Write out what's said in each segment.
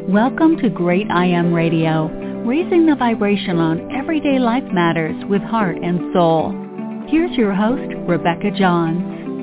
Welcome to Great I Am Radio, raising the vibration on everyday life matters with heart and soul. Here's your host, Rebecca Johns.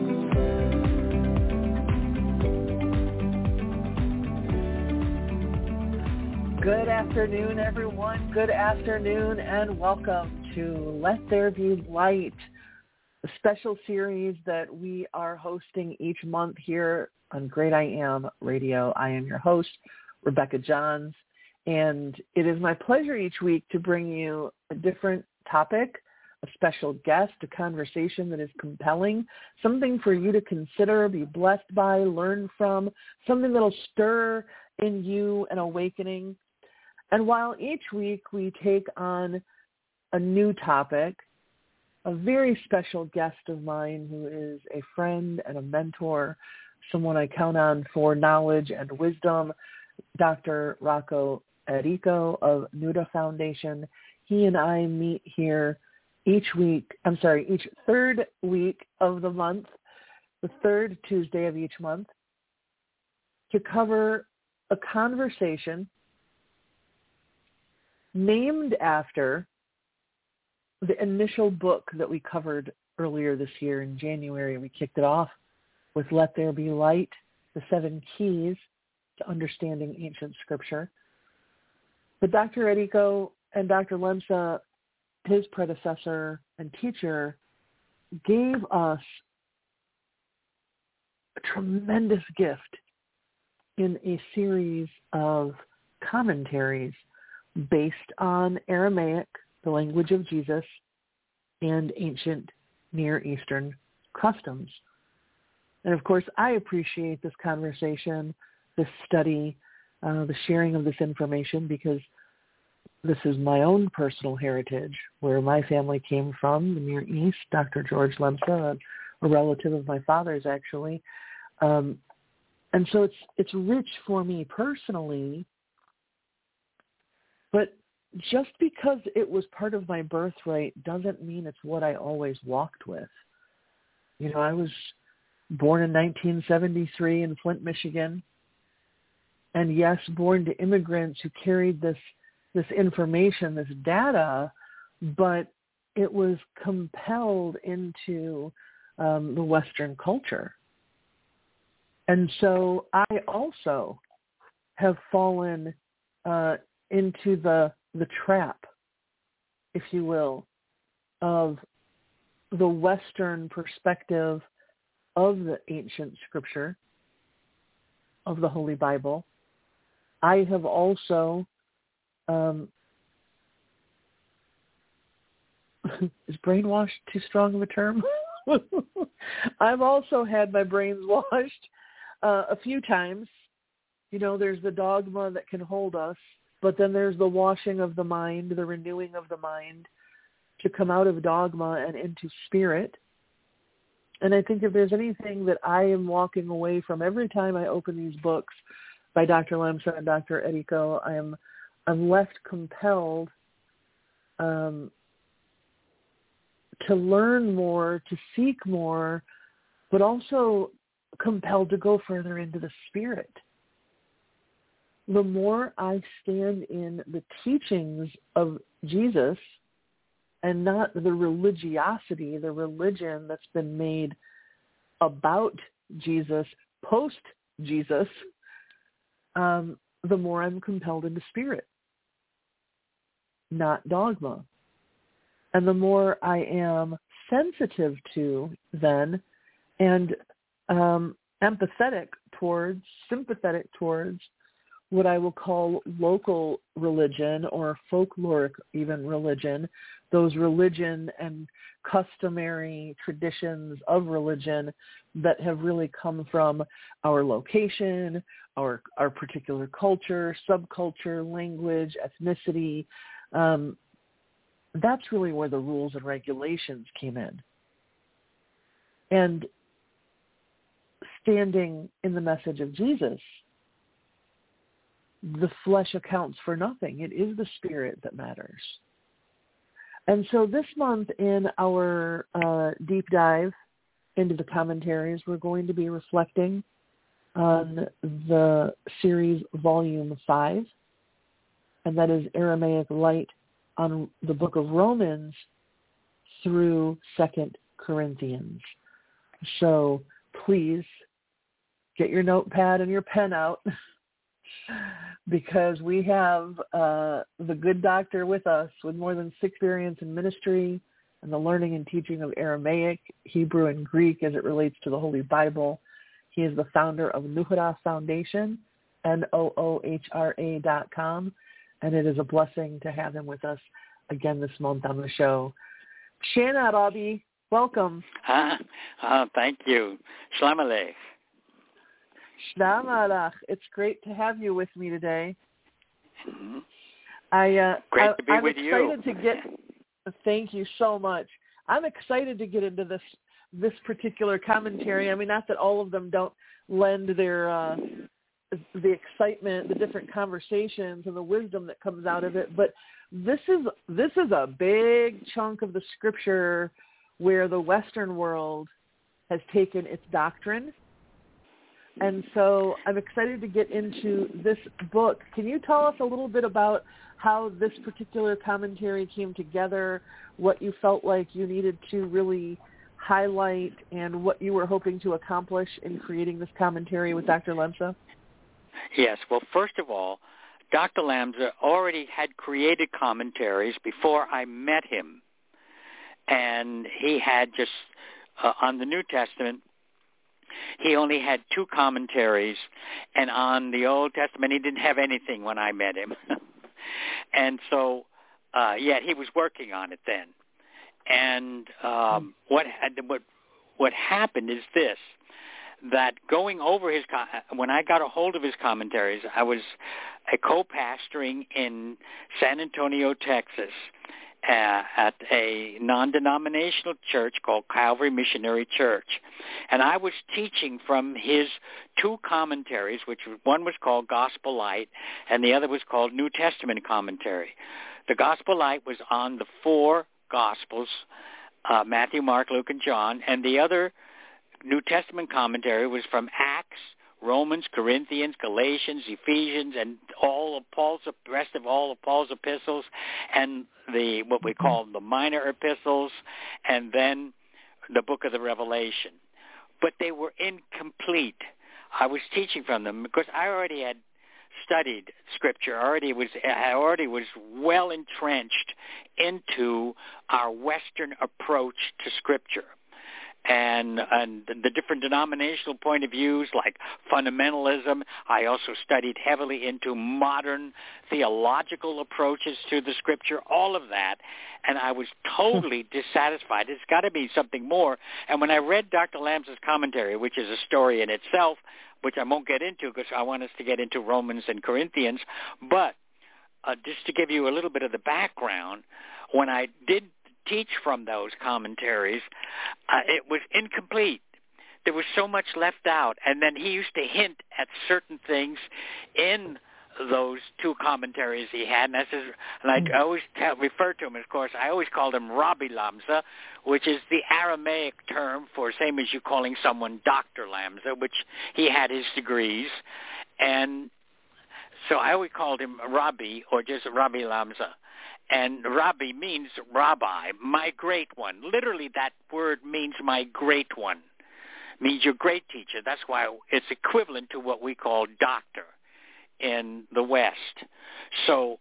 Good afternoon, everyone. Good afternoon, and welcome to Let There Be Light, a special series that we are hosting each month here on Great I Am Radio. I am your host, Rebecca Johns, and it is my pleasure each week to bring you a different topic, a special guest, a conversation that is compelling, something for you to consider, be blessed by, learn from, something that will stir in you an awakening. And while each week we take on a new topic, a very special guest of mine who is a friend and a mentor, someone I count on for knowledge and wisdom, Dr. Rocco Errico of Nuda Foundation. He and I meet here each third week of the month, the third Tuesday of each month, to cover a conversation named after the initial book that we covered earlier this year in January. We kicked it off with Let There Be Light, the 7 Keys to Understanding Ancient Scripture. But Dr. Errico and Dr. Lemsa, his predecessor and teacher, gave us a tremendous gift in a series of commentaries based on Aramaic, the language of Jesus, and ancient Near Eastern customs. And of course, I appreciate this conversation, this study, the sharing of this information, because this is my own personal heritage, where my family came from, the Near East. Dr. George Lemsa, a relative of my father's, actually. And so it's rich for me personally, but just because it was part of my birthright doesn't mean it's what I always walked with. You know, I was born in 1973 in Flint, Michigan. And yes, born to immigrants who carried this information, this data, but it was compelled into the Western culture. And so I also have fallen into the trap, if you will, of the Western perspective of the ancient scripture, of the Holy Bible. I have also, is brainwashed too strong of a term? I've also had my brains washed a few times. You know, there's the dogma that can hold us, but then there's the washing of the mind, the renewing of the mind to come out of dogma and into spirit. And I think if there's anything that I am walking away from every time I open these books by Dr. Lemsa and Dr. Errico, I'm left compelled to learn more, to seek more, but also compelled to go further into the spirit. The more I stand in the teachings of Jesus and not the religiosity, the religion that's been made about Jesus, post-Jesus, the more I'm compelled into spirit, not dogma. And the more I am sensitive to then and sympathetic towards what I will call local religion or folkloric even religion, those religion and customary traditions of religion that have really come from our location, our particular culture, subculture, language, ethnicity. That's really where the rules and regulations came in. And standing in the message of Jesus, the flesh accounts for nothing. It is the spirit that matters. And so this month in our deep dive into the commentaries, we're going to be reflecting on the series Volume 5, and that is Aramaic Light on the book of Romans through 2 Corinthians. So please get your notepad and your pen out because we have the good doctor with us with more than 6 experience in ministry and the learning and teaching of Aramaic, Hebrew, and Greek as it relates to the Holy Bible. He is the founder of Noohra Foundation, NOOHRA.com, and it is a blessing to have him with us again this month on the show. Shana Rabbi, welcome. Thank you. Shalom Aleich. Shalom Aleich. It's great to have you with me today. Mm-hmm. Great to be with you. I'm excited to get. Thank you so much. I'm excited to get into this particular commentary. I mean, not that all of them don't lend their the excitement, the different conversations, and the wisdom that comes out of it, but this is a big chunk of the scripture where the Western world has taken its doctrine. And so I'm excited to get into this book. Can you tell us a little bit about how this particular commentary came together, what you felt like you needed to really highlight, and what you were hoping to accomplish in creating this commentary with Dr. Lemsa? Yes. Well, first of all, Dr. Lemsa already had created commentaries before I met him. And he had just, on the New Testament, he only had 2 commentaries. And on the Old Testament, he didn't have anything when I met him. And so, yet he was working on it then. And what happened is this, that going over when I got a hold of his commentaries, I was a co-pastoring in San Antonio, Texas, at a non-denominational church called Calvary Missionary Church. And I was teaching from his 2 commentaries, which one was called Gospel Light and the other was called New Testament Commentary. The Gospel Light was on the 4 Gospels, Matthew, Mark, Luke, and John, and the other New Testament commentary was from Acts, Romans, Corinthians, Galatians, Ephesians, and the rest of all of Paul's epistles, and what we call the minor epistles, and then the book of the Revelation. But they were incomplete. I was teaching from them because I already had studied Scripture. I already was well entrenched into our Western approach to Scripture. And the different denominational point of views like fundamentalism. I also studied heavily into modern theological approaches to the Scripture, all of that. And I was totally dissatisfied. It's got to be something more. And when I read Dr. Lemsa's commentary, which is a story in itself, which I won't get into because I want us to get into Romans and Corinthians, but just to give you a little bit of the background, when I did teach from those commentaries, it was incomplete. There was so much left out. And then he used to hint at certain things in those 2 commentaries he had. And I always refer to him, of course, I always called him Rabbi Lemsa, which is the Aramaic term for same as you calling someone Dr. Lemsa, which he had his degrees. And so I always called him Rabbi or just Rabbi Lemsa. And Rabbi means rabbi, my great one. Literally that word means my great one, means your great teacher. That's why it's equivalent to what we call doctor in the West. So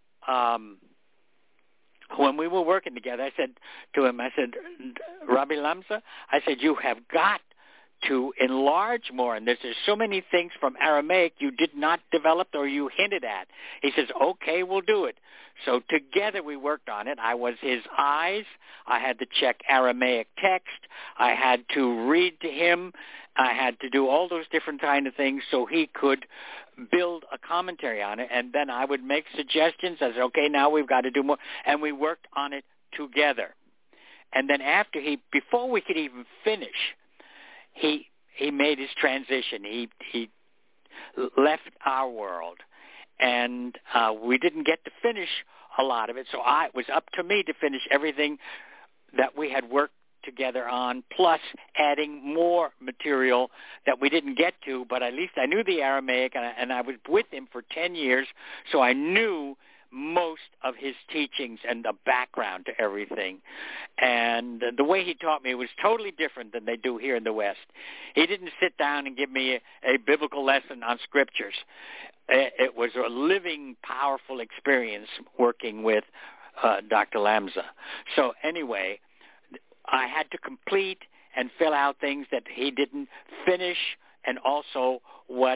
when we were working together, I said to him, Rabbi Lemsa, I said, you have got to enlarge more on this. There's so many things from Aramaic you did not develop or you hinted at. He says, okay, we'll do it. So together we worked on it. I was his eyes. I had to check Aramaic text. I had to read to him. I had to do all those different kind of things so he could build a commentary on it. And then I would make suggestions. I said, okay, now we've got to do more. And we worked on it together. And then before we could even finish, he made his transition. He left our world, and we didn't get to finish a lot of it. So it was up to me to finish everything that we had worked together on, plus adding more material that we didn't get to, but at least I knew the Aramaic, and I was with him for 10 years, so I knew most of his teachings and the background to everything. And the way he taught me was totally different than they do here in the West. He didn't sit down and give me a biblical lesson on scriptures. It was a living, powerful experience working with Dr. Lamza. So anyway, I had to complete and fill out things that he didn't finish, and also what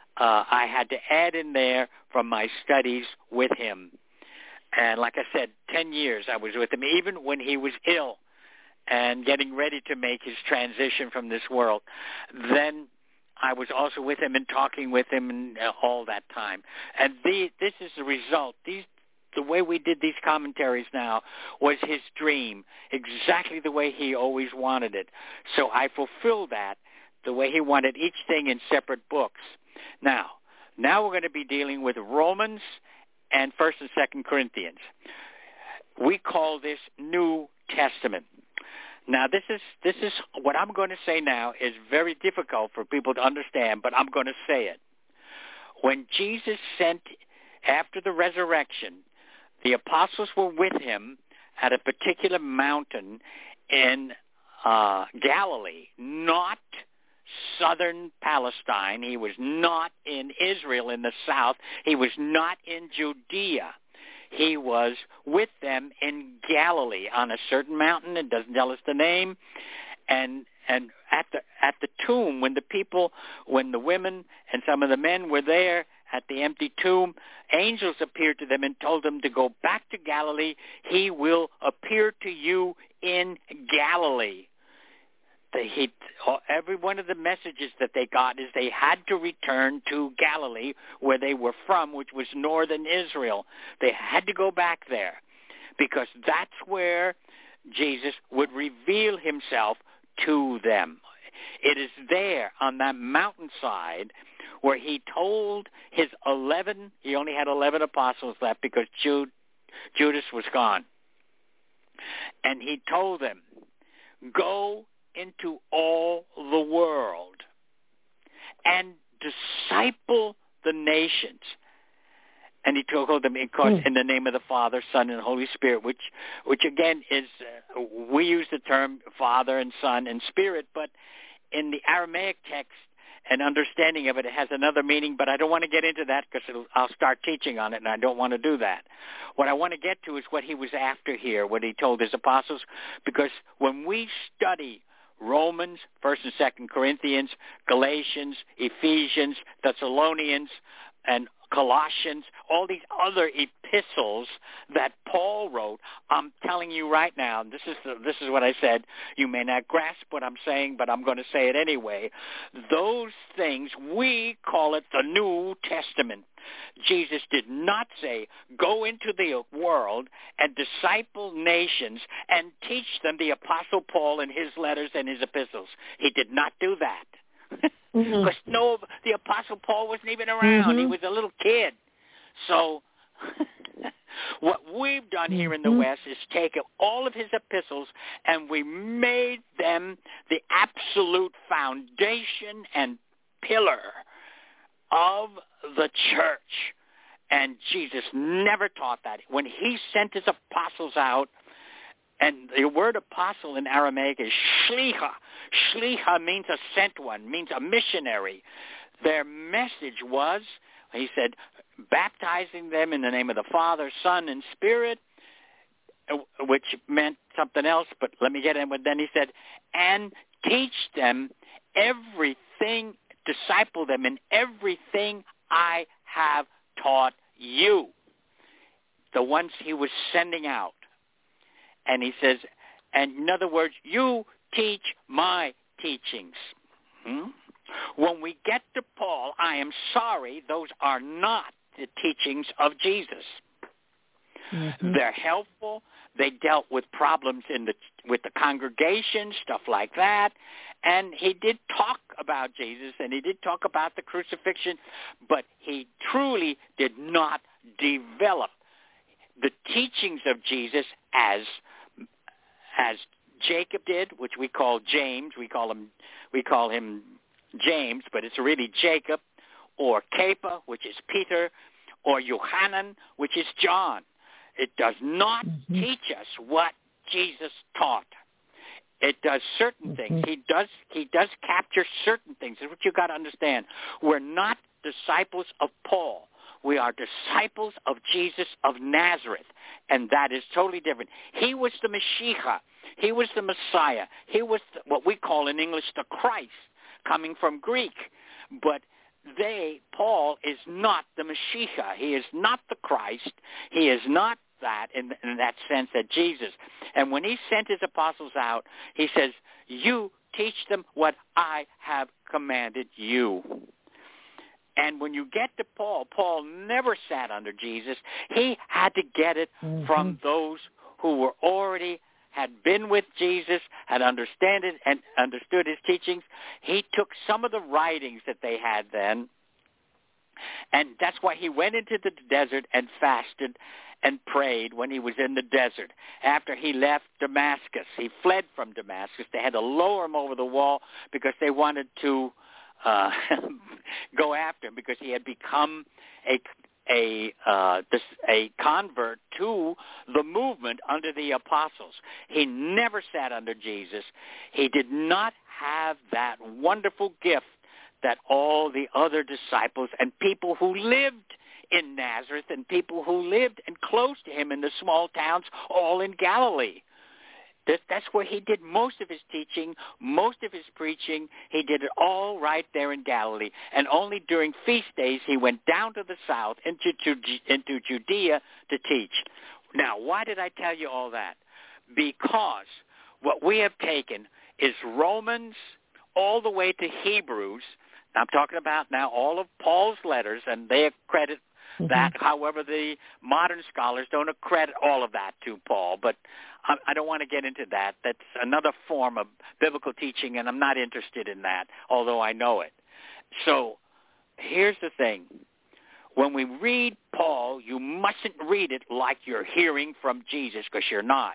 I had to add in there from my studies with him. And like I said, 10 years I was with him, even when he was ill and getting ready to make his transition from this world. Then I was also with him and talking with him and all that time. And this is the result. The way we did these commentaries now was his dream, exactly the way he always wanted it. So I fulfilled that the way he wanted each thing in separate books. Now we're going to be dealing with Romans and 1st and 2nd Corinthians. We call this New Testament. Now, this is what I'm going to say now is very difficult for people to understand, but I'm going to say it. When Jesus sent, after the resurrection, the apostles were with him at a particular mountain in Galilee, not southern Palestine. He was not in Israel in the south. He was not in Judea. He was with them in Galilee on a certain mountain. It doesn't tell us the name. And at the tomb, when the women and some of the men were there at the empty tomb, angels appeared to them and told them to go back to Galilee. He will appear to you in Galilee. Every one of the messages that they got is they had to return to Galilee, where they were from, which was northern Israel. They had to go back there because that's where Jesus would reveal himself to them. It is there on that mountainside where he told his 11, he only had 11 apostles left because Judas was gone. And he told them, go into all the world and disciple the nations. And he told them, of course, in the name of the Father, Son, and Holy Spirit, which again is, we use the term Father and Son and Spirit, but in the Aramaic text and understanding of it, it has another meaning, but I don't want to get into that because I'll start teaching on it, and I don't want to do that. What I want to get to is what he was after here, what he told his apostles, because when we study Romans, 1st and 2nd Corinthians, Galatians, Ephesians, Thessalonians, and Colossians, all these other epistles that Paul wrote, I'm telling you right now, this is what I said. You may not grasp what I'm saying, but I'm going to say it anyway. Those things, we call it the New Testament. Jesus did not say, go into the world and disciple nations and teach them the Apostle Paul in his letters and his epistles. He did not do that. Because the Apostle Paul wasn't even around. He was a little kid. So what we've done here in the West is take all of his epistles and we made them the absolute foundation and pillar of the church. And Jesus never taught that. When he sent his apostles out, and the word apostle in Aramaic is shlicha. Shlicha means a sent one, means a missionary. Their message was, he said, baptizing them in the name of the Father, Son, and Spirit, which meant something else, but let me get in with then he said, and teach them everything, disciple them in everything I have taught you. The ones he was sending out. And he says, and in other words, you teach my teachings. When we get to Paul, I am sorry, those are not the teachings of Jesus. They're helpful. They dealt with problems with the congregation, stuff like that. And he did talk about Jesus, and he did talk about the crucifixion, but he truly did not develop the teachings of Jesus as Jacob did, which we call James. We call him James, but it's really Jacob, or Kepha, which is Peter, or Yohanan, which is John. It does not teach us what Jesus taught. It does certain things. He does capture certain things. That's what you got to understand. We're not disciples of Paul. We are disciples of Jesus of Nazareth, and that is totally different. He was the Mashiach. He was the Messiah. He was what we call in English the Christ, coming from Greek. But Paul is not the Mashiach. He is not the Christ. He is not that in that sense that Jesus. And when he sent his apostles out, he says, you teach them what I have commanded you. And when you get to Paul never sat under Jesus. He had to get it from those who had been with Jesus, had understood it and understood his teachings. He took some of the writings that they had then, and that's why he went into the desert and fasted and prayed when he was in the desert. After he left Damascus, he fled from Damascus. They had to lower him over the wall because they wanted to go after him, because he had become a convert to the movement under the apostles. He never sat under Jesus. He did not have that wonderful gift that all the other disciples and people who lived in Nazareth and people who lived and close to him in the small towns all in Galilee. That's where he did most of his teaching, most of his preaching. He did it all right there in Galilee. And only during feast days he went down to the south into Judea to teach. Now, why did I tell you all that? Because what we have taken is Romans all the way to Hebrews. I'm talking about now all of Paul's letters, and they accredit that. However, the modern scholars don't accredit all of that to Paul, but I don't want to get into that. That's another form of biblical teaching, and I'm not interested in that, although I know it. So here's the thing. When we read Paul, you mustn't read it like you're hearing from Jesus, because you're not.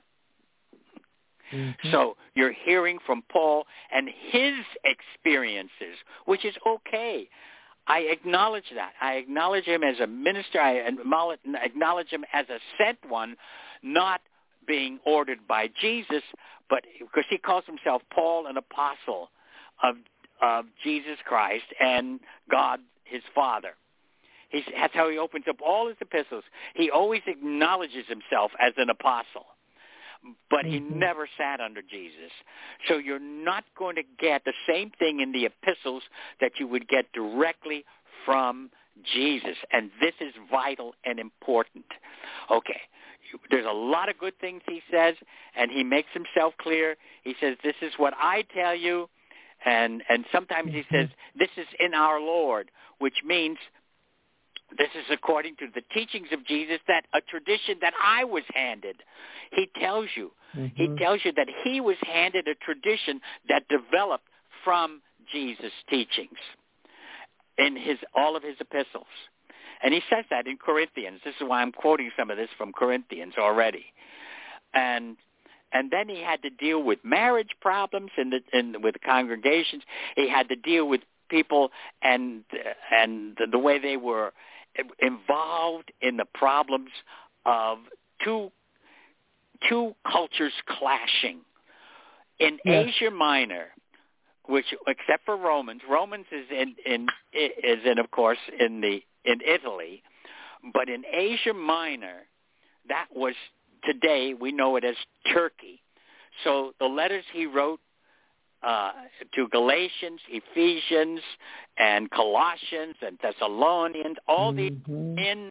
So you're hearing from Paul and his experiences, which is okay. I acknowledge that. I acknowledge him as a minister. I acknowledge him as a sent one, not being ordered by Jesus, but because he calls himself Paul, an apostle of Jesus Christ and God, his Father. That's how he opens up all his epistles. He always acknowledges himself as an apostle, but he never sat under Jesus. So you're not going to get the same thing in the epistles that you would get directly from Jesus, and this is vital and important. Okay, there's a lot of good things he says, and he makes himself clear. He says, this is what I tell you, and sometimes he says, this is in our Lord, which means this is according to the teachings of Jesus, that a tradition that I was handed. He tells you. He tells you that he was handed a tradition that developed from Jesus' teachings in all of his epistles. And he says that in Corinthians. This is why I'm quoting some of this from Corinthians already. And then he had to deal with marriage problems with congregations. He had to deal with people and the way they were involved in the problems of two cultures clashing. In Asia Minor, which except for Romans is in of course in Italy, but in Asia Minor, that was today we know it as Turkey. So the letters he wrote to Galatians, Ephesians, and Colossians, and Thessalonians, all these in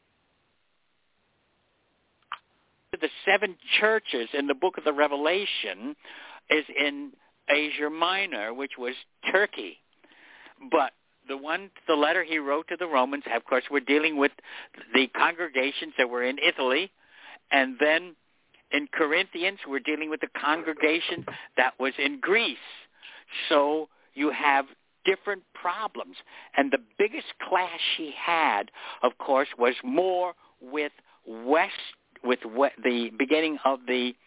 the 7 churches in the book of the Revelation is in Asia Minor, which was Turkey. But the letter he wrote to the Romans, of course, we're dealing with the congregations that were in Italy, and then in Corinthians, we're dealing with the congregation that was in Greece. So you have different problems. And the biggest clash he had, of course, was more with the beginning of the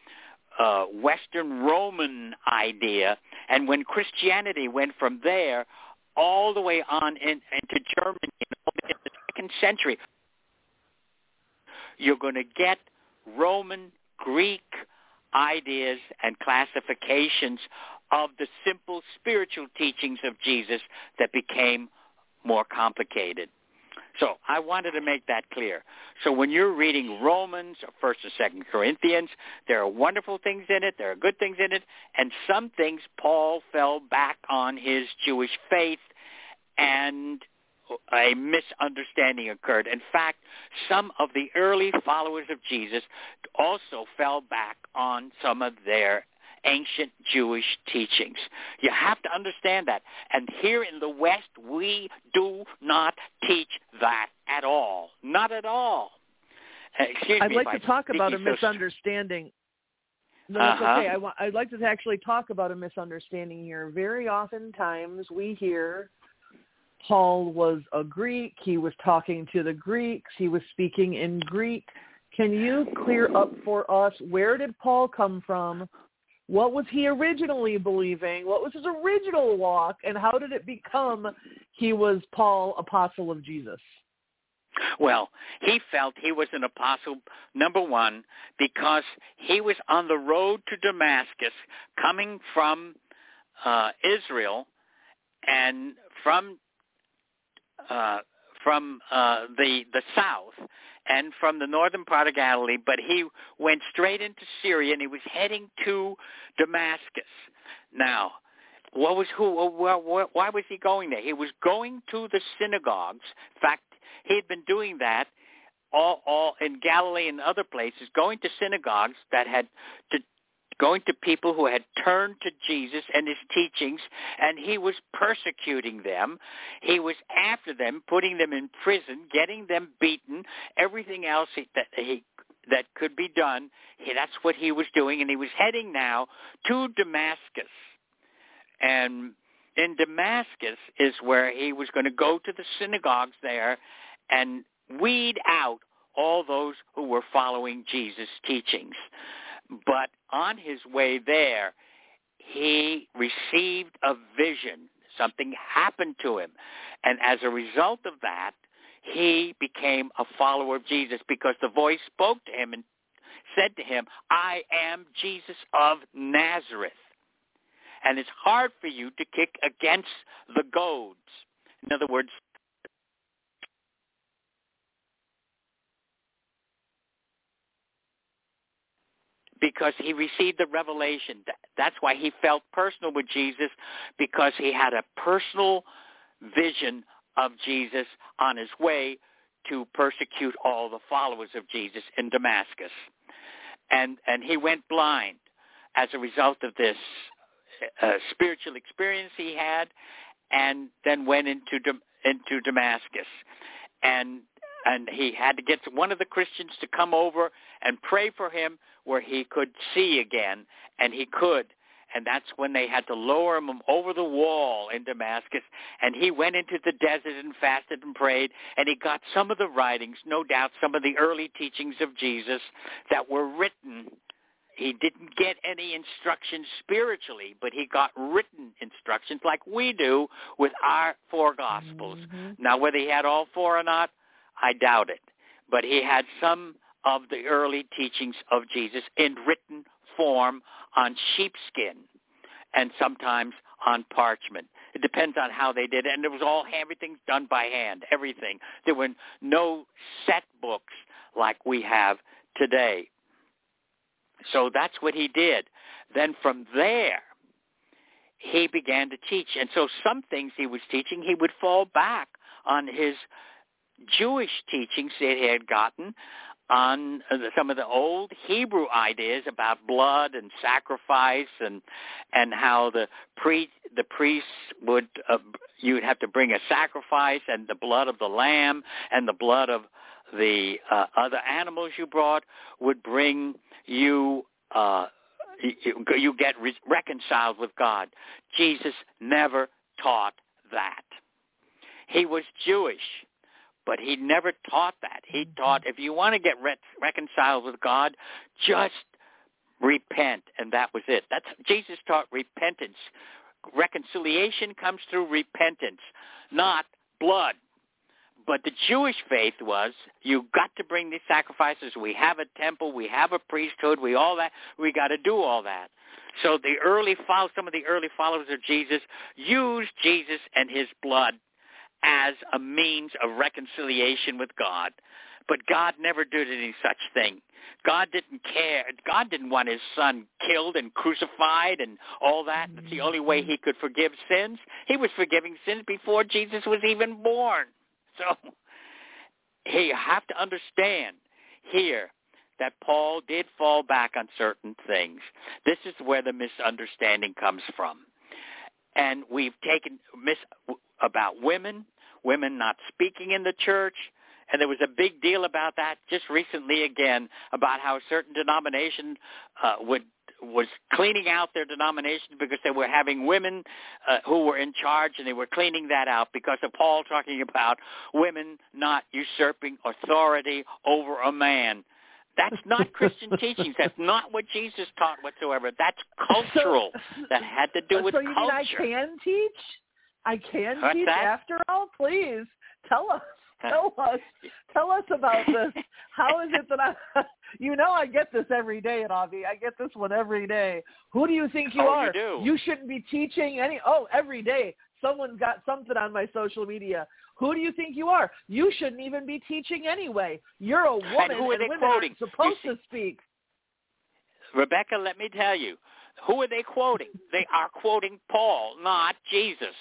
Western Roman idea, and when Christianity went from there all the way on into Germany in the 2nd century, you're going to get Roman, Greek ideas and classifications of the simple spiritual teachings of Jesus that became more complicated. So I wanted to make that clear. So when you're reading Romans or 1st or 2nd Corinthians, there are wonderful things in it, there are good things in it, and some things Paul fell back on his Jewish faith and a misunderstanding occurred. In fact, some of the early followers of Jesus also fell back on some of their ancient Jewish teachings. You have to understand that. And here in the West, we do not teach that at all. Not at all. I'd like to talk about a misunderstanding. No, it's okay. I'd like to actually talk about a misunderstanding here. Very oftentimes we hear Paul was a Greek. He was talking to the Greeks. He was speaking in Greek. Can you clear up for us, where did Paul come from? What was he originally believing? What was his original walk? And how did it become he was Paul, apostle of Jesus? Well, he felt he was an apostle, number one, because he was on the road to Damascus coming from Israel and from the south and from the northern part of Galilee, but he went straight into Syria and he was heading to Damascus. Now, why was he going there? He was going to the synagogues. In fact, he had been doing that all in Galilee and other places, going to synagogues that had going to people who had turned to Jesus and his teachings, and he was persecuting them. He was after them, putting them in prison, getting them beaten, everything else that could be done. That's what he was doing, and he was heading now to Damascus. And in Damascus is where he was going to go to the synagogues there and weed out all those who were following Jesus' teachings. But on his way there, he received a vision. Something happened to him. And as a result of that, he became a follower of Jesus because the voice spoke to him and said to him, I am Jesus of Nazareth. And it's hard for you to kick against the goads. In other words, because he received the revelation. That's why he felt personal with Jesus, because he had a personal vision of Jesus on his way to persecute all the followers of Jesus in Damascus. And he went blind as a result of this spiritual experience he had, and then went into Damascus. And he had to get one of the Christians to come over and pray for him where he could see again, and he could. And that's when they had to lower him over the wall in Damascus. And he went into the desert and fasted and prayed, and he got some of the writings, no doubt some of the early teachings of Jesus that were written. He didn't get any instructions spiritually, but he got written instructions like we do with our four Gospels. Mm-hmm. Now, whether he had all four or not, I doubt it. But he had some of the early teachings of Jesus in written form on sheepskin and sometimes on parchment. It depends on how they did it. And it was everything's done by hand, everything. There were no set books like we have today. So that's what he did. Then from there, he began to teach. And so some things he was teaching, he would fall back on his Jewish teachings that he had gotten on some of the old Hebrew ideas about blood and sacrifice, and how the priests would you would have to bring a sacrifice, and the blood of the lamb and the blood of the other animals you brought would bring you you get reconciled with God. Jesus never taught that. He was Jewish, but he never taught that. He taught if you want to get reconciled with God, just repent, and that was it. That's Jesus taught repentance. Reconciliation comes through repentance, not blood. But the Jewish faith was, you got to bring these sacrifices. We have a temple, we have a priesthood, we got to do all that. So some of the early followers of Jesus used Jesus and his blood as a means of reconciliation with God. But God never did any such thing. God didn't care. God didn't want his son killed and crucified and all that. That's the only way he could forgive sins. He was forgiving sins before Jesus was even born. So you have to understand here that Paul did fall back on certain things. This is where the misunderstanding comes from. And we've taken about women not speaking in the church. And there was a big deal about that just recently again, about how a certain denomination was cleaning out their denomination because they were having women who were in charge, and they were cleaning that out because of Paul talking about women not usurping authority over a man. That's not Christian teachings. That's not what Jesus taught whatsoever. That's cultural. That had to do with culture. So you mean I can teach? I can What's teach that? after all? Please, tell us. Tell us about this. How is it that I get this every day at Avi. I get this one every day. Who do you think you are? You do. You shouldn't be teaching every day. Someone's got something on my social media. Who do you think you are? You shouldn't even be teaching anyway. You're a woman, and women aren't supposed to speak. Rebecca, let me tell you. Who are they quoting? They are quoting Paul, not Jesus.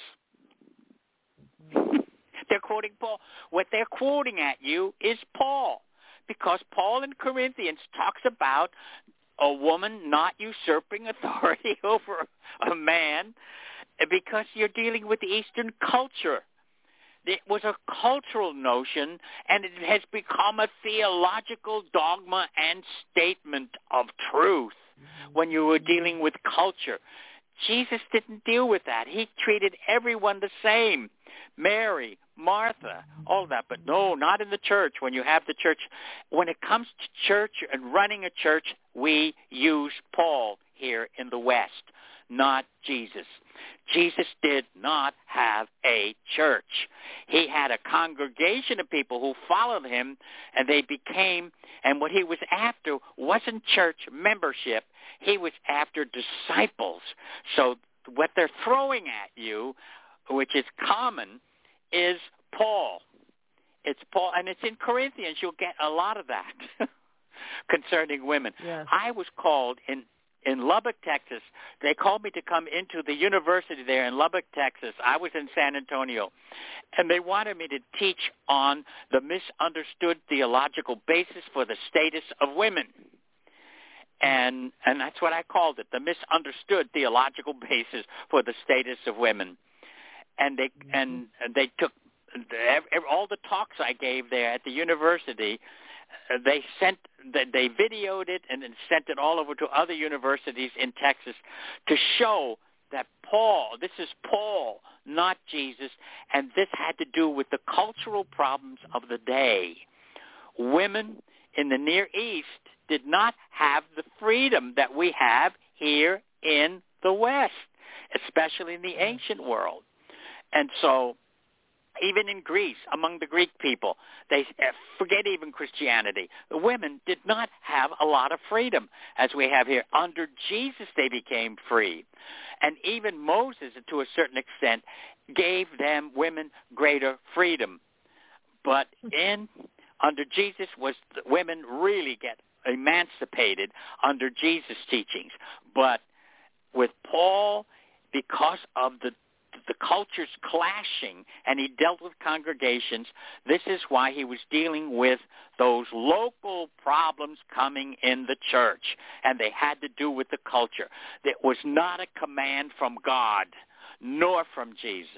They're quoting Paul. What they're quoting at you is Paul, because Paul in Corinthians talks about a woman not usurping authority over a man, because you're dealing with the Eastern culture. It was a cultural notion, and it has become a theological dogma and statement of truth when you were dealing with culture. Jesus didn't deal with that. He treated everyone the same. Mary, Martha, all that. But no, not in the church. When you have the church, when it comes to church and running a church, we use Paul here in the West, not Jesus. Jesus did not have a church. He had a congregation of people who followed him, and they became, and what he was after wasn't church membership. He was after disciples. So what they're throwing at you, which is common, is Paul. It's Paul, and it's in Corinthians. You'll get a lot of that concerning women. Yes. I was called in Lubbock, Texas. They called me to come into the university there in Lubbock, Texas. I was in San Antonio, and they wanted me to teach on the misunderstood theological basis for the status of women. And that's what I called it, the misunderstood theological basis for the status of women. And they took all the talks I gave there at the university. They videoed it and then sent it all over to other universities in Texas to show that this is Paul, not Jesus, and this had to do with the cultural problems of the day. Women in the Near East did not have the freedom that we have here in the West, especially in the ancient world. And so even in Greece, among the Greek people, they forget even Christianity. The women did not have a lot of freedom as we have here. Under Jesus, they became free. And even Moses, to a certain extent, gave women greater freedom. But under Jesus, women really get emancipated under Jesus' teachings. But with Paul, because of the cultures clashing, and he dealt with congregations, this is why he was dealing with those local problems coming in the church, and they had to do with the culture. It was not a command from God, nor from Jesus.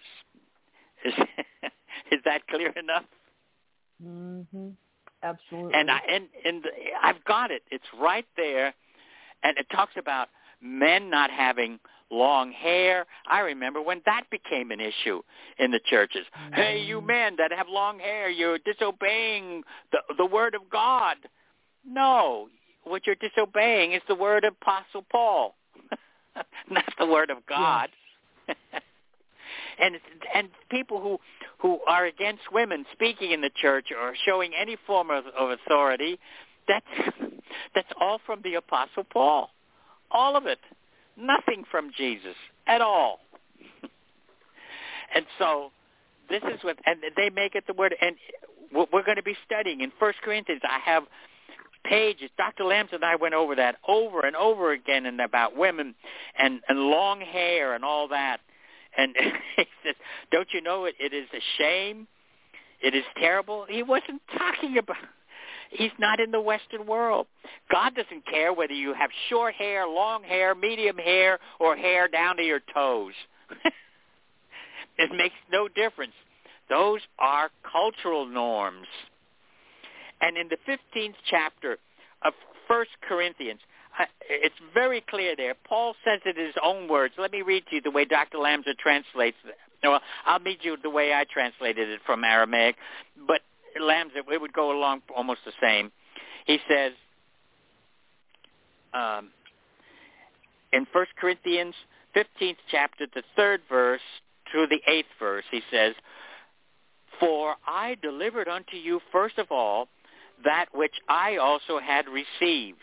Is that clear enough? Mm-hmm. Absolutely. And I've got it. It's right there, and it talks about men not having long hair. I remember when that became an issue in the churches. Mm-hmm. Hey, you men that have long hair, you're disobeying the word of God. No, what you're disobeying is the word of Apostle Paul, not the word of God. Yes. And people who are against women speaking in the church or showing any form of authority, that's all from the Apostle Paul. All of it. Nothing from Jesus at all. And so this is what, and they make it the word, and what we're going to be studying in 1 Corinthians, I have pages. Dr. Lambs and I went over that over and over again, and about women and long hair and all that. And he says, don't you know it is a shame? It is terrible. He wasn't talking about, he's not in the Western world. God doesn't care whether you have short hair, long hair, medium hair, or hair down to your toes. It makes no difference. Those are cultural norms. And in the 15th chapter of 1 Corinthians, it's very clear there. Paul says it in his own words. Let me read to you the way Dr. Lamsa translates it. Well, I'll read you the way I translated it from Aramaic, but Lamsa, it would go along almost the same. He says, in 1 Corinthians 15th chapter, the 3rd verse through the 8th verse, he says, for I delivered unto you first of all that which I also had received.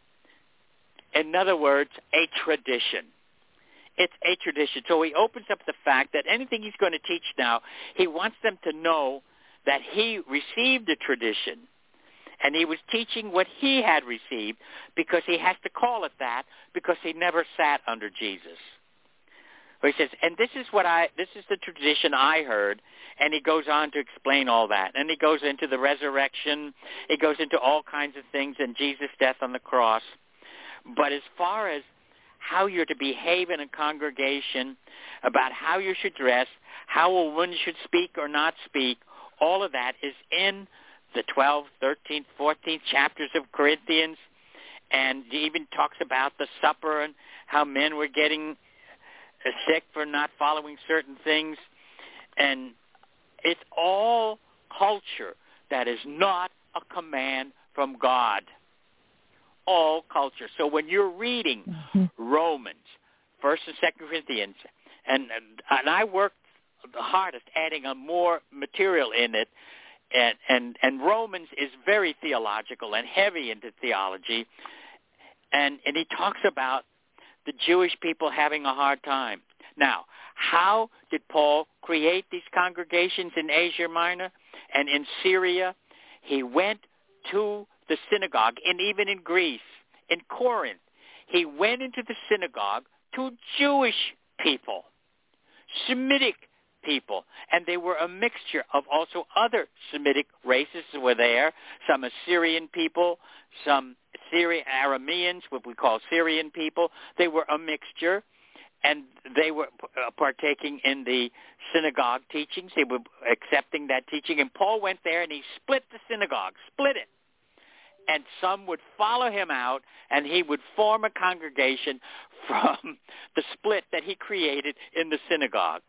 In other words, a tradition. It's a tradition. So he opens up the fact that anything he's going to teach now, he wants them to know that he received a tradition. And he was teaching what he had received because he has to call it that because he never sat under Jesus. He says, and this is the tradition I heard, and he goes on to explain all that. And he goes into the resurrection, he goes into all kinds of things, and Jesus' death on the cross. But as far as how you're to behave in a congregation, about how you should dress, how a woman should speak or not speak, all of that is in the 12th, 13th, 14th chapters of Corinthians. And he even talks about the supper and how men were getting sick for not following certain things. And it's all culture that is not a command from God. All culture. So when you're reading Romans, 1st and 2nd Corinthians, and I worked the hardest adding on more material in it, and Romans is very theological and heavy into theology, and he talks about the Jewish people having a hard time. Now, how did Paul create these congregations in Asia Minor and in Syria? He went to the synagogue, and even in Greece, in Corinth, he went into the synagogue to Jewish people, Semitic people, and they were a mixture of also other Semitic races were there, some Assyrian people, some Arameans, what we call Syrian people. They were a mixture, and they were partaking in the synagogue teachings. They were accepting that teaching, and Paul went there and he split the synagogue, split it. And some would follow him out, and he would form a congregation from the split that he created in the synagogue.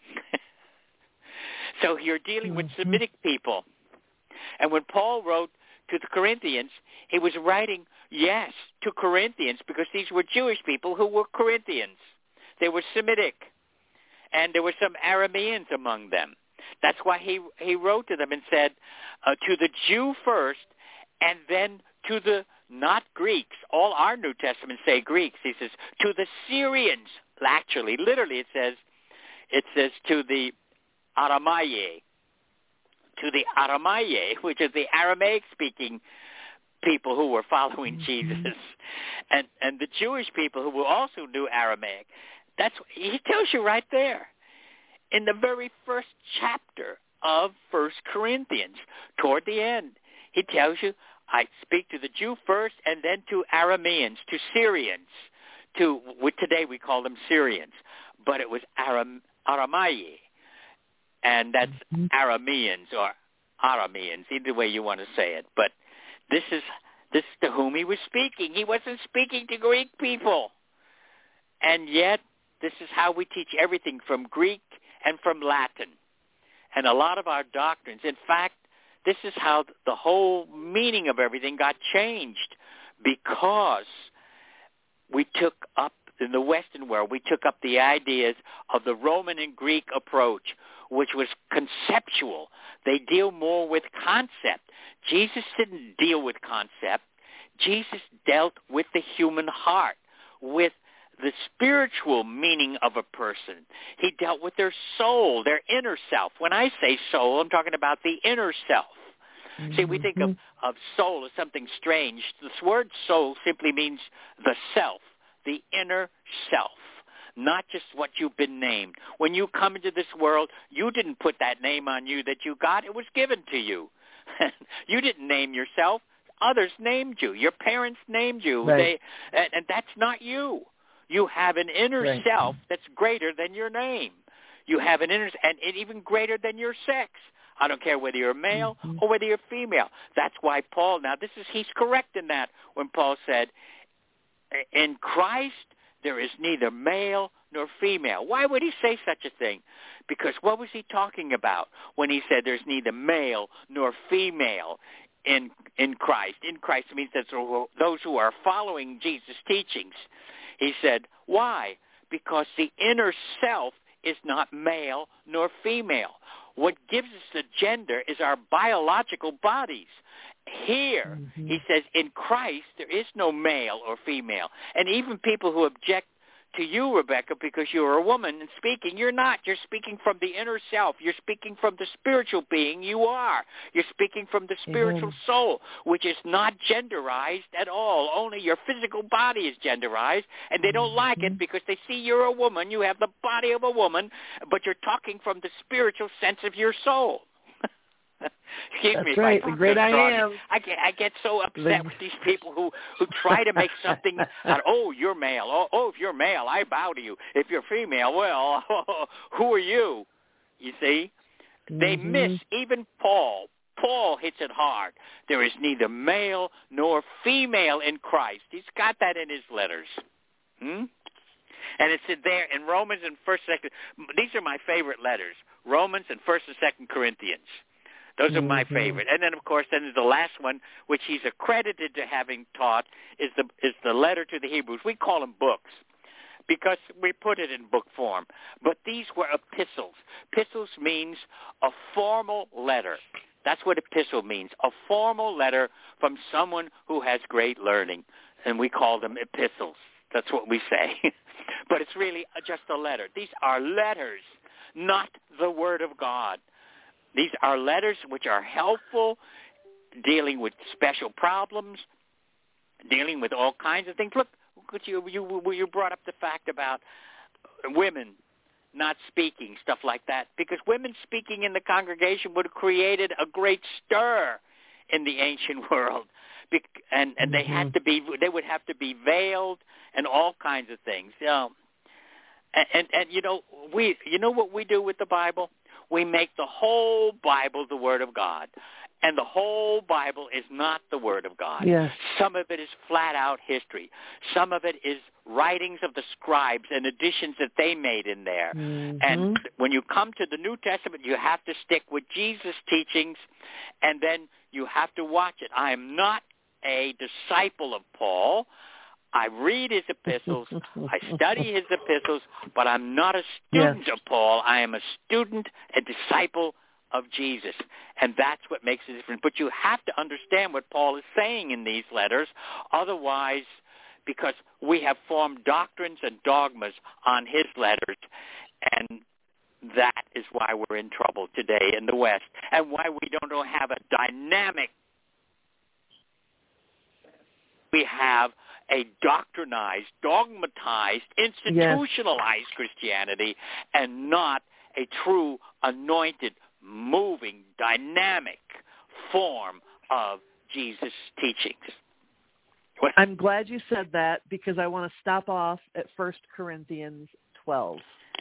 So you're dealing with Semitic people. And when Paul wrote to the Corinthians, he was writing, yes, to Corinthians, because these were Jewish people who were Corinthians. They were Semitic, and there were some Arameans among them. That's why he wrote to them and said, to the Jew first, and then to the not Greeks. All our New Testaments say Greeks. He says, to the Syrians. Actually, literally it says to the Aramaye. To the Aramaye, which is the Aramaic-speaking people who were following Jesus. And the Jewish people who also knew Aramaic. He tells you right there. In the very first chapter of 1 Corinthians, toward the end, he tells you, I speak to the Jew first and then to Arameans, to Syrians, today we call them Syrians, but it was Aramaye, and that's Arameans or Arameans, either way you want to say it. But this is to whom he was speaking. He wasn't speaking to Greek people. And yet, this is how we teach everything from Greek and from Latin. And a lot of our doctrines, in fact, this is how the whole meaning of everything got changed because we took up, in the Western world, we took up the ideas of the Roman and Greek approach, which was conceptual. They deal more with concept. Jesus didn't deal with concept. Jesus dealt with the human heart, with the spiritual meaning of a person. He dealt with their soul, their inner self. When I say soul, I'm talking about the inner self. Mm-hmm. See, we think of soul as something strange. This word soul simply means the self, the inner self, not just what you've been named. When you come into this world, you didn't put that name on you that you got. It was given to you. You didn't name yourself. Others named you. Your parents named you. Right. And that's not you. You have an inner self that's greater than your name. You have an inner, and even greater than your sex. I don't care whether you're male or whether you're female. That's why Paul, he's correct in that when Paul said, in Christ there is neither male nor female. Why would he say such a thing? Because what was he talking about when he said there's neither male nor female in Christ? In Christ means that those who are following Jesus' teachings. He said, why? Because the inner self is not male nor female. What gives us the gender is our biological bodies. Here, he says, in Christ, there is no male or female. And even people who object to you, Rebecca, because you're a woman and speaking, you're not. You're speaking from the inner self. You're speaking from the spiritual being you are. You're speaking from the spiritual soul, which is not genderized at all. Only your physical body is genderized, and they don't like it because they see you're a woman. You have the body of a woman, but you're talking from the spiritual sense of your soul. Excuse That's me. Right. The great I am. I get so upset with these people who try to make something out. Oh, you're male. Oh, if you're male, I bow to you. If you're female, well, who are you? You see, they miss even Paul. Paul hits it hard. There is neither male nor female in Christ. He's got that in his letters. And it's there in Romans and 1st, 2nd. These are my favorite letters. Romans and 1st and 2nd Corinthians. Those are my favorite. And then, of course, then the last one, which he's accredited to having taught, is the letter to the Hebrews. We call them books because we put it in book form. But these were epistles. Epistles means a formal letter. That's what epistle means, a formal letter from someone who has great learning. And we call them epistles. That's what we say. But it's really just a letter. These are letters, not the Word of God. These are letters which are helpful, dealing with special problems, dealing with all kinds of things. Look, you brought up the fact about women not speaking, stuff like that, because women speaking in the congregation would have created a great stir in the ancient world, and they would have to be veiled and all kinds of things. And you know what we do with the Bible? We make the whole Bible the Word of God. And the whole Bible is not the Word of God. Yes. Some of it is flat-out history. Some of it is writings of the scribes and additions that they made in there. And when you come to the New Testament, you have to stick with Jesus' teachings, and then you have to watch it. I am not a disciple of Paul. I read his epistles, I study his epistles, but I'm not a student of Paul. I am a student, a disciple of Jesus, and that's what makes it different. But you have to understand what Paul is saying in these letters, otherwise, because we have formed doctrines and dogmas on his letters, and that is why we're in trouble today in the West, and why we don't have a dynamic. We have a doctrinized, dogmatized, institutionalized Christianity, and not a true, anointed, moving, dynamic form of Jesus' teachings. I'm glad you said that, because I want to stop off at 1 Corinthians 12.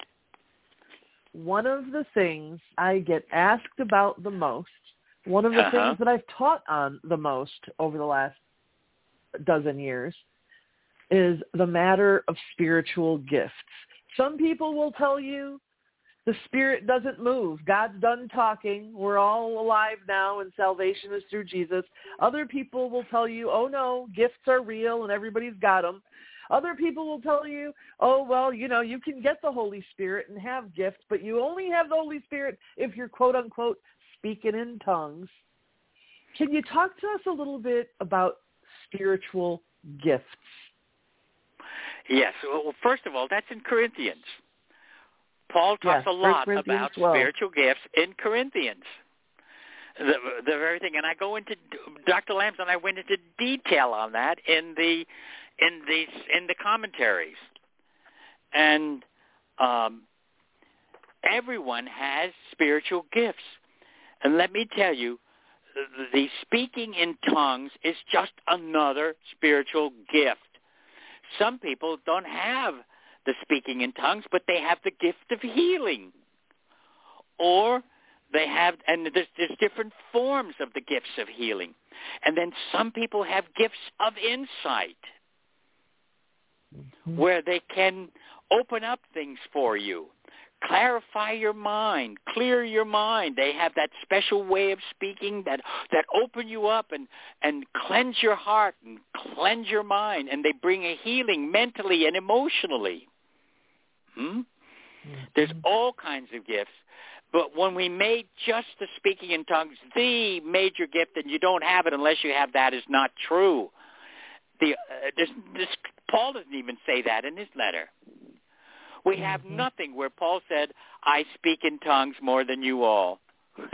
One of the things I get asked about the most, one of the things that I've taught on the most over the last dozen years, is the matter of spiritual gifts. Some people will tell you the Spirit doesn't move. God's done talking. We're all alive now, and salvation is through Jesus. Other people will tell you, oh, no, gifts are real and everybody's got them. Other people will tell you, oh, well, you can get the Holy Spirit and have gifts, but you only have the Holy Spirit if you're, quote, unquote, speaking in tongues. Can you talk to us a little bit about spiritual gifts? Yes. Well, first of all, that's in Corinthians. Paul talks a lot about 12. spiritual gifts in Corinthians. The very thing, and I go into Dr. Lambs and I went into detail on that in the commentaries, and everyone has spiritual gifts, and let me tell you, the speaking in tongues is just another spiritual gift. Some people don't have the speaking in tongues, but they have the gift of healing, or they have, and there's different forms of the gifts of healing, and then some people have gifts of insight, where they can open up things for you, clarify your mind, clear your mind. They have that special way of speaking that open you up and cleanse your heart and cleanse your mind, and they bring a healing mentally and emotionally. There's all kinds of gifts. But when we made just the speaking in tongues the major gift, and you don't have it unless you have that, is not true. Paul doesn't even say that in his letter. We have nothing where Paul said, I speak in tongues more than you all.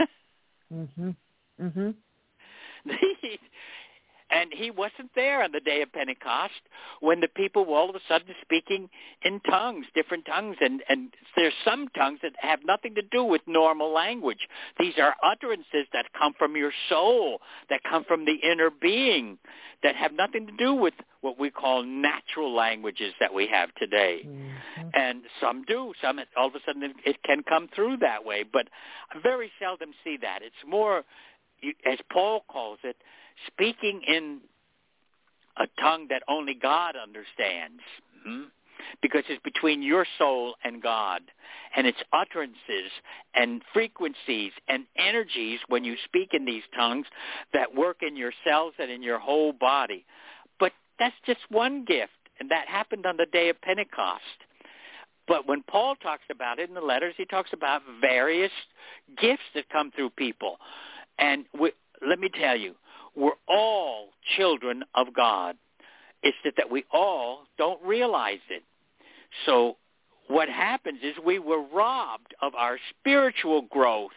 And he wasn't there on the day of Pentecost when the people were all of a sudden speaking in tongues, different tongues. And there's some tongues that have nothing to do with normal language. These are utterances that come from your soul, that come from the inner being, that have nothing to do with what we call natural languages that we have today. And some do. Some, all of a sudden, it can come through that way. But I very seldom see that. It's more, as Paul calls it, speaking in a tongue that only God understands, because it's between your soul and God, and it's utterances and frequencies and energies when you speak in these tongues that work in your cells and in your whole body. But that's just one gift, and that happened on the day of Pentecost. But when Paul talks about it in the letters, he talks about various gifts that come through people. And let me tell you, we're all children of God. It's that we all don't realize it. So what happens is we were robbed of our spiritual growth.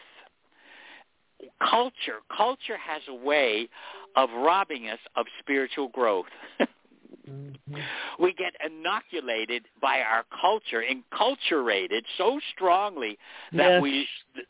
Culture has a way of robbing us of spiritual growth. We get inoculated by our culture, enculturated so strongly that we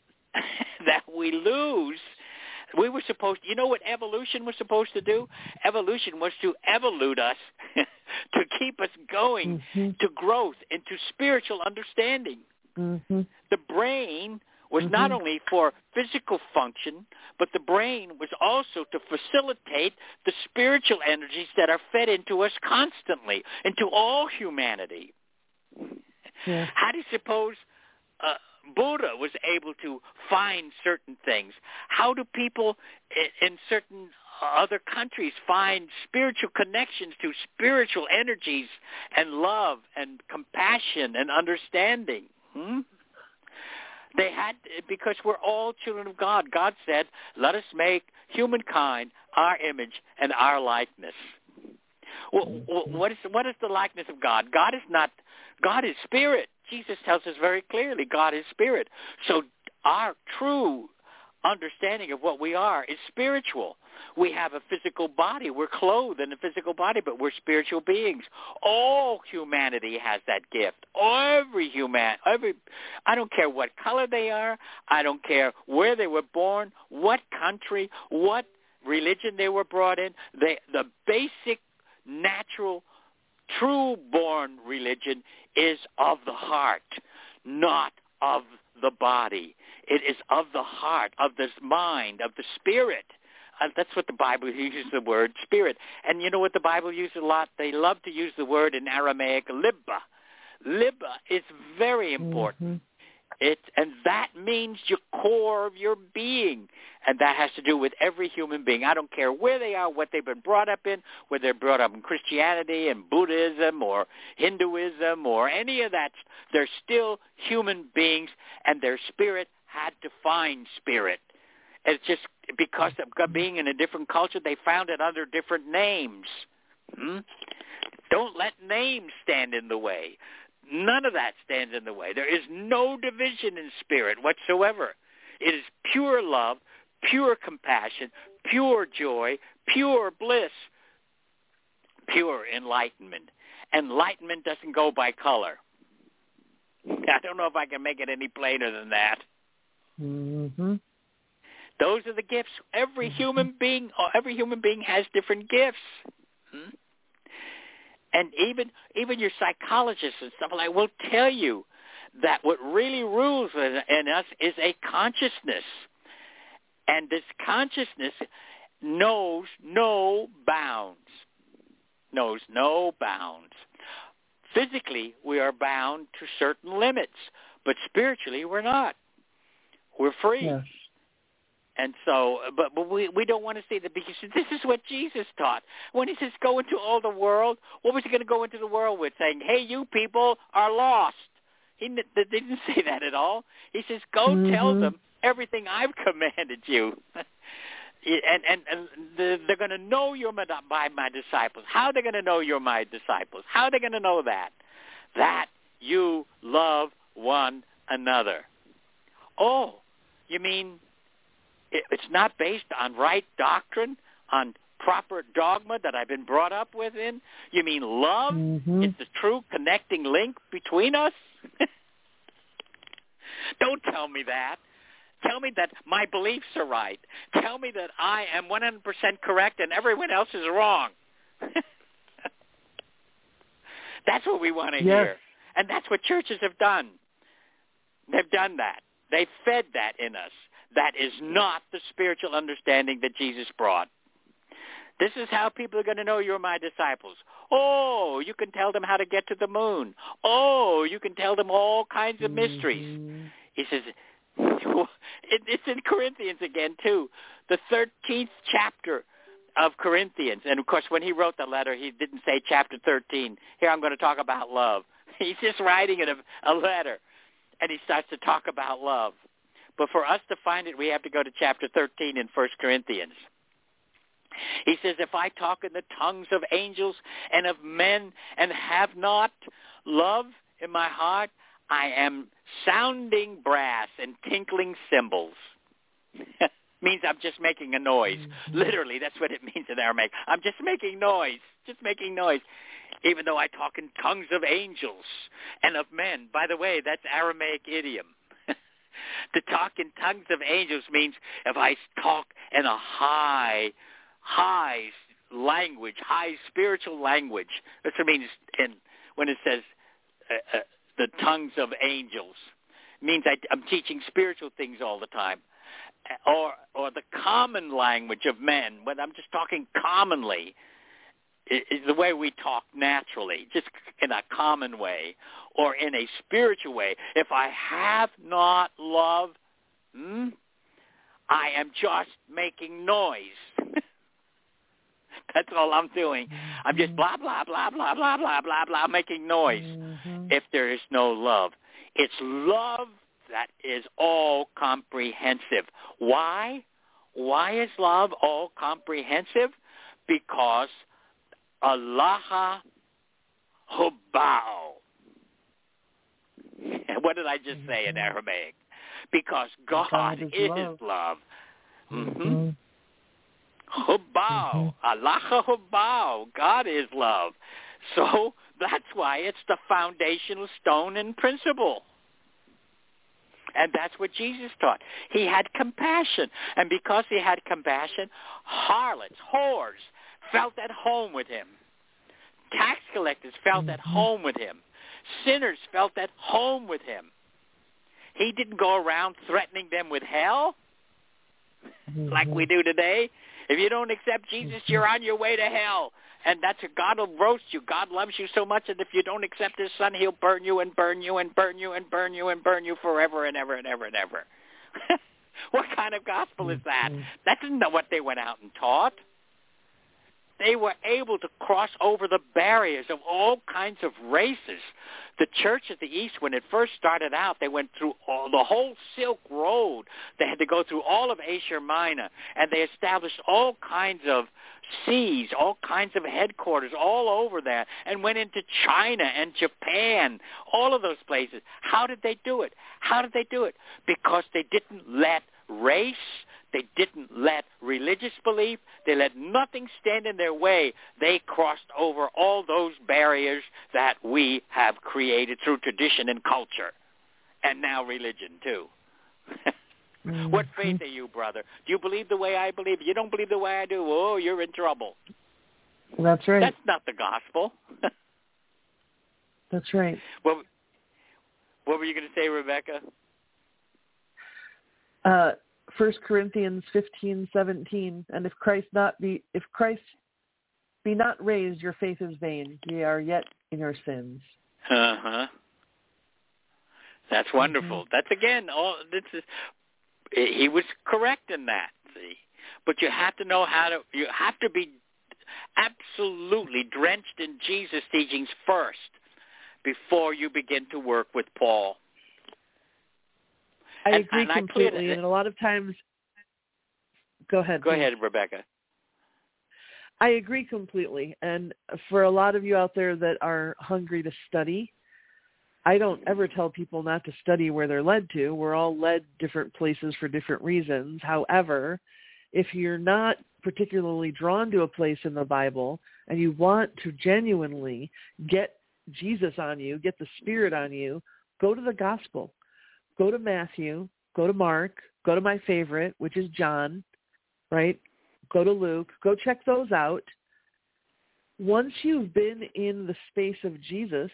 lose. We were supposed, you know what evolution was supposed to do? Evolution was to evolute us, to keep us going to growth, into spiritual understanding. The brain was not only for physical function, but the brain was also to facilitate the spiritual energies that are fed into us constantly, into all humanity. How do you suppose Buddha was able to find certain things? How do people in certain other countries find spiritual connections to spiritual energies and love and compassion and understanding? They had, because we're all children of God. God said, let us make humankind our image and our likeness. Well, what is the likeness of God? God is spirit. Jesus tells us very clearly, God is spirit. So our true understanding of what we are is spiritual. We have a physical body. We're clothed in a physical body, but we're spiritual beings. All humanity has that gift. I don't care what color they are. I don't care where they were born, what country, what religion they were brought in. The basic, natural, true-born religion is of the heart, not of the body. It is of the heart, of the mind, of the spirit. That's what the Bible uses, the word spirit. And you know what the Bible uses a lot? They love to use the word in Aramaic, libba. Libba is very important. And that means your core of your being. And that has to do with every human being. I don't care where they are, what they've been brought up in, whether they're brought up in Christianity and Buddhism or Hinduism or any of that. They're still human beings, and their spirit had to find spirit. It's just because of being in a different culture, they found it under different names. Don't let names stand in the way. None of that stands in the way. There is no division in spirit whatsoever. It is pure love, pure compassion, pure joy, pure bliss, pure enlightenment. Enlightenment doesn't go by color. I don't know if I can make it any plainer than that. Mm-hmm. Those are the gifts. Every human being has different gifts. And even your psychologists and stuff like will tell you that what really rules in us is a consciousness. And this consciousness knows no bounds. Knows no bounds. Physically, we are bound to certain limits, but spiritually, we're not. We're free. Yes. And so, but we don't want to see that, because this is what Jesus taught. When he says go into all the world, what was he going to go into the world with? Saying, hey, you people are lost. He didn't say that at all. He says, go tell them everything I've commanded you. And they're going to know you're by my disciples. How are they going to know you're my disciples? How are they going to know that? That you love one another. Oh, you mean it's not based on right doctrine, on proper dogma that I've been brought up within? You mean love is the true connecting link between us? Don't tell me that. Tell me that my beliefs are right. Tell me that I am 100% correct and everyone else is wrong. That's what we want to hear. And that's what churches have done. They've done that. They fed that in us. That is not the spiritual understanding that Jesus brought. This is how people are going to know you're my disciples. Oh, you can tell them how to get to the moon. Oh, you can tell them all kinds of mysteries. He says, it's in Corinthians again, too. The 13th chapter of Corinthians. And, of course, when he wrote the letter, he didn't say chapter 13. Here I'm going to talk about love. He's just writing a letter, and he starts to talk about love. But for us to find it, we have to go to chapter 13 in 1 Corinthians. He says, if I talk in the tongues of angels and of men and have not love in my heart, I am sounding brass and tinkling cymbals. Means I'm just making a noise. Literally, that's what it means in Aramaic. I'm just making noise, even though I talk in tongues of angels and of men. By the way, that's Aramaic idiom. To talk in tongues of angels means if I talk in a high language, high spiritual language. That's what it means when it says the tongues of angels. It means I'm teaching spiritual things all the time. Or the common language of men, when I'm just talking commonly, is the way we talk naturally, just in a common way, or in a spiritual way. If I have not love, I am just making noise. That's all I'm doing. I'm just blah, blah, blah, blah, blah, blah, blah, blah, making noise. If there is no love. It's love that is all comprehensive. Why? Why is love all comprehensive? Because Allah Hubbao. What did I just say in Aramaic? Because God is love. Hubbao. Allah Hubbao. God is love. So that's why it's the foundational stone and principle. And that's what Jesus taught. He had compassion. And because he had compassion, harlots, whores, felt at home with him. Tax collectors felt at home with him. Sinners felt at home with him. He didn't go around threatening them with hell like we do today. If you don't accept Jesus, you're on your way to hell. And that's God will roast you. God loves you so much that if you don't accept his son, he'll burn you and burn you and burn you and burn you and burn you forever and ever and ever and ever. What kind of gospel is that? That isn't what they went out and taught. They were able to cross over the barriers of all kinds of races. The Church of the East, when it first started out, they went through the whole Silk Road. They had to go through all of Asia Minor, and they established all kinds of sees, all kinds of headquarters all over there, and went into China and Japan, all of those places. How did they do it? Because they didn't let race, they didn't let religious belief, they let nothing stand in their way. They crossed over all those barriers that we have created through tradition and culture, and now religion too. What faith are you, brother? Do you believe the way I believe? If you don't believe the way I do, oh, you're in trouble. That's right. That's not the gospel. That's right. What were you going to say, Rebecca? 1 Corinthians 15:17, and if Christ be not raised, your faith is vain. Ye are yet in your sins. That's wonderful. That's again. He was correct in that. See, but you have to know how to. You have to be absolutely drenched in Jesus' teachings first before you begin to work with Paul. I agree completely, and a lot of times... Go ahead. Go ahead, Rebecca. I agree completely, and for a lot of you out there that are hungry to study, I don't ever tell people not to study where they're led to. We're all led different places for different reasons. However, if you're not particularly drawn to a place in the Bible and you want to genuinely get Jesus on you, get the Spirit on you, go to the Gospel. Go to Matthew, go to Mark, go to my favorite, which is John, right? Go to Luke. Go check those out. Once you've been in the space of Jesus,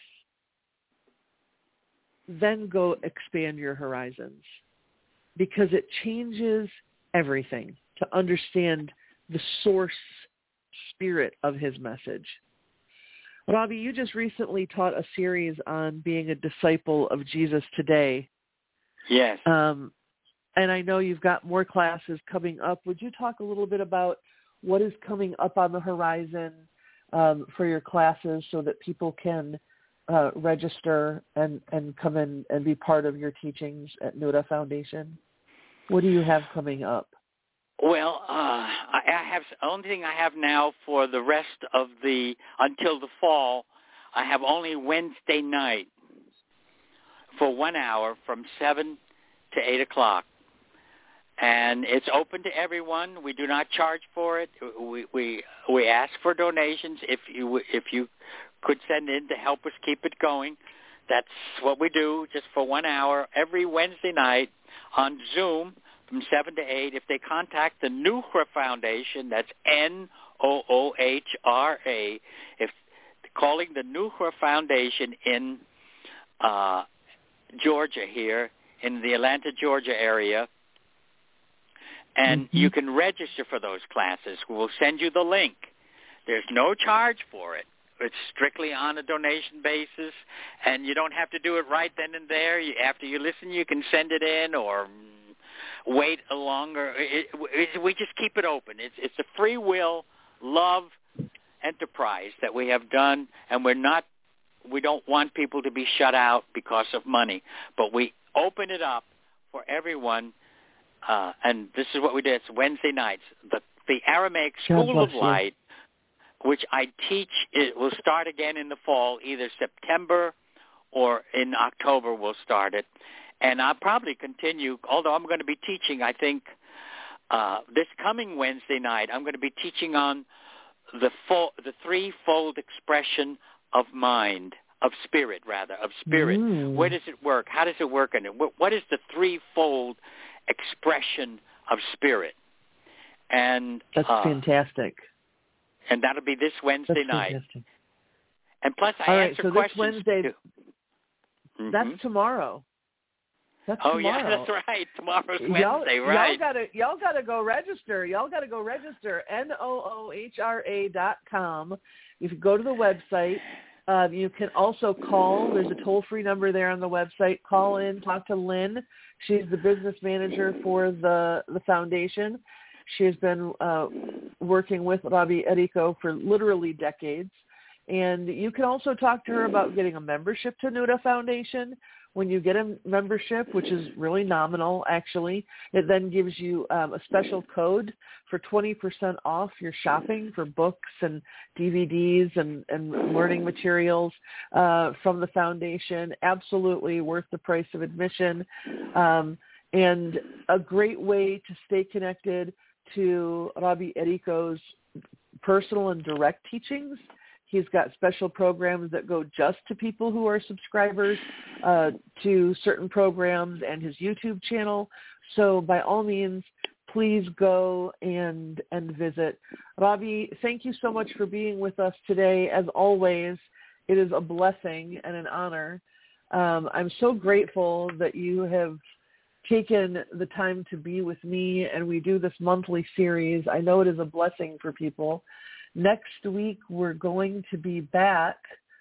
then go expand your horizons, because it changes everything to understand the source spirit of his message. Robbie, you just recently taught a series on being a disciple of Jesus today. Yes. And I know you've got more classes coming up. Would you talk a little bit about what is coming up on the horizon for your classes so that people can register and come in and be part of your teachings at Nuda Foundation? What do you have coming up? Well, I have the only thing I have now for the rest of until the fall. I have only Wednesday night for 1 hour from 7 to 8 o'clock. And it's open to everyone. We do not charge for it. We ask for donations. If you could send in to help us keep it going, that's what we do, just for 1 hour every Wednesday night on Zoom from 7 to 8. If they contact the Noohra Foundation, that's Noohra, if calling the Noohra Foundation in Georgia here, in the Atlanta, Georgia area, and you can register for those classes. We'll send you the link. There's no charge for it. It's strictly on a donation basis, and you don't have to do it right then and there. After you listen, you can send it in or wait longer. We just keep it open. It's a free will, love enterprise that we have done, and we don't want people to be shut out because of money, but we open it up for everyone. And this is what we did. It's Wednesday nights. The Aramaic School of Light, which I teach, it will start again in the fall, either September or in October we'll start it. And I'll probably continue, although I'm going to be teaching, I think, this coming Wednesday night, I'm going to be teaching on the threefold expression of mind, of spirit. Where does it work? How does it work? And what is the threefold expression of spirit? And that's fantastic. And that'll be this Wednesday night. Fantastic. And plus, I answer questions. This Wednesday, that's tomorrow. That's Oh, tomorrow. yeah, that's right. Tomorrow's Wednesday, right? Y'all gotta go register. NOOHRA.com. If you go to the website, you can also call. There's a toll-free number there on the website. Call in, talk to Lynn. She's the business manager for the foundation. She has been working with Rabbi Errico for literally decades. And you can also talk to her about getting a membership to Nuda Foundation. When you get a membership, which is really nominal, actually, it then gives you a special code for 20% off your shopping for books and DVDs and learning materials from the foundation. Absolutely worth the price of admission, and a great way to stay connected to Rabbi Errico's personal and direct teachings. He's got special programs that go just to people who are subscribers to certain programs and his YouTube channel. So by all means, please go and visit. Rabbi, thank you so much for being with us today. As always, it is a blessing and an honor. I'm so grateful that you have taken the time to be with me, and we do this monthly series. I know it is a blessing for people. Next week, we're going to be back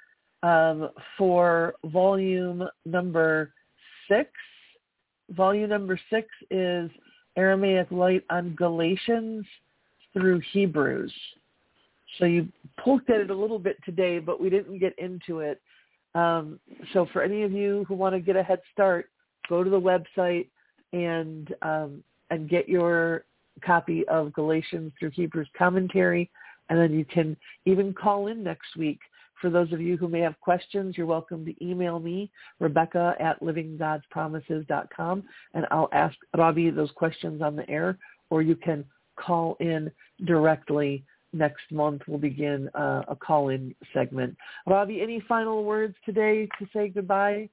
for volume number 6. Volume number 6 is Aramaic Light on Galatians through Hebrews. So you poked at it a little bit today, but we didn't get into it. So for any of you who want to get a head start, go to the website and get your copy of Galatians through Hebrews commentary. And then you can even call in next week. For those of you who may have questions, you're welcome to email me, Rebecca@livinggodspromises.com, and I'll ask Rabbi those questions on the air, or you can call in directly. Next month we'll begin a call-in segment. Rabbi, any final words today to say goodbye?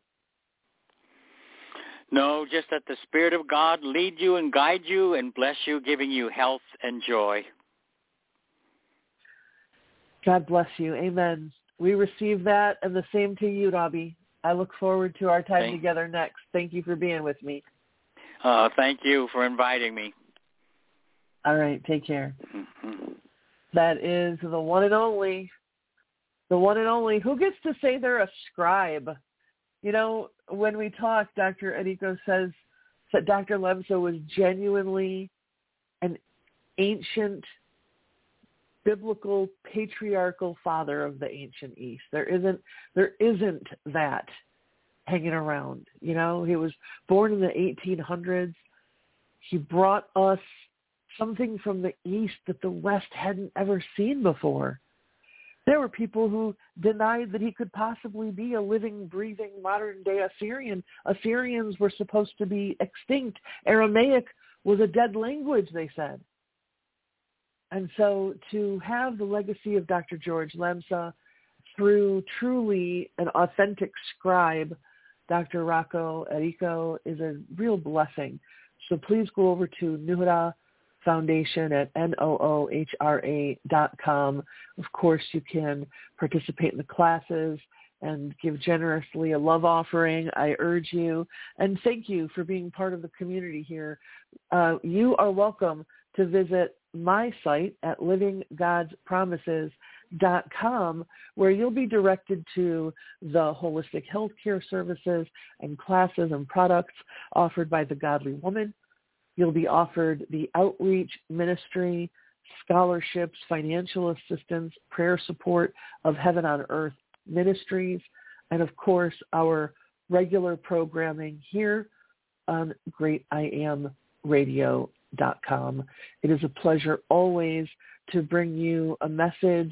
No, just that the Spirit of God lead you and guide you and bless you, giving you health and joy. God bless you. Amen. We receive that, and the same to you, Rabbi. I look forward to our time together next. Thank you for being with me. Thank you for inviting me. All right. Take care. Mm-hmm. That is the one and only. The one and only. Who gets to say they're a scribe? You know, when we talk, Dr. Errico says that Dr. Lemsa was genuinely an ancient biblical patriarchal father of the ancient East. There isn't that hanging around. You know, he was born in the 1800s. He brought us something from the East that the West hadn't ever seen before. There were people who denied that he could possibly be a living, breathing, modern-day Assyrian. Assyrians were supposed to be extinct. Aramaic was a dead language, they said. And so to have the legacy of Dr. George Lemsa through truly an authentic scribe, Dr. Rocco Errico, is a real blessing. So please go over to Nuda Foundation at NOOHRA.com. Of course, you can participate in the classes and give generously a love offering. I urge you. And thank you for being part of the community here. You are welcome to visit my site at livinggodspromises.com, where you'll be directed to the holistic healthcare services and classes and products offered by the Godly Woman. You'll be offered the outreach ministry, scholarships, financial assistance, prayer support of Heaven on Earth Ministries, and of course our regular programming here on GreatIamRadio.com. It is a pleasure always to bring you a message.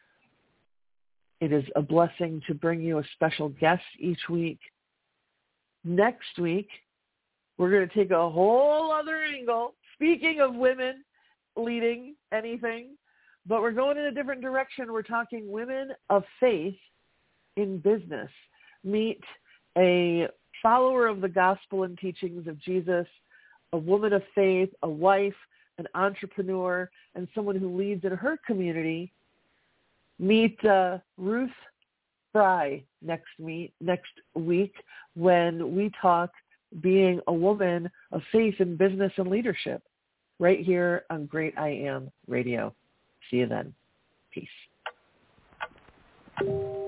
It is a blessing to bring you a special guest each week. Next week, we're going to take a whole other angle. Speaking of women leading anything, but we're going in a different direction. We're talking women of faith in business. Meet a follower of the gospel and teachings of Jesus, a woman of faith, a wife, an entrepreneur, and someone who leads in her community. Meet Ruth Fry next week when we talk being a woman of faith in business and leadership right here on Great I Am Radio. See you then. Peace.